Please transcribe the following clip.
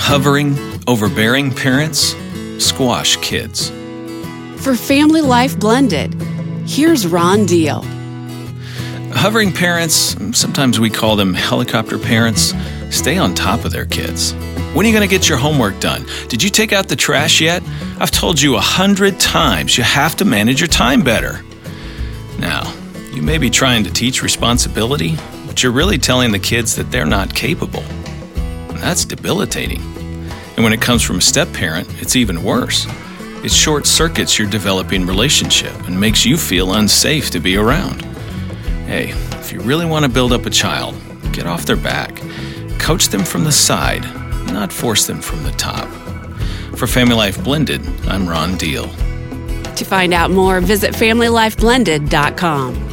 Hovering, overbearing parents squash kids. For Family Life Blended, here's Ron Deal. Hovering parents, sometimes we call them helicopter parents, stay on top of their kids. When are you going to get your homework done? Did you take out the trash yet? I've told you 100 times you have to manage your time better. Now, you may be trying to teach responsibility, but you're really telling the kids that they're not capable. And that's debilitating. And when it comes from a step-parent, it's even worse. It short-circuits your developing relationship and makes you feel unsafe to be around. Hey, if you really want to build up a child, get off their back. Coach them from the side, not force them from the top. For Family Life Blended, I'm Ron Deal. To find out more, visit FamilyLifeBlended.com.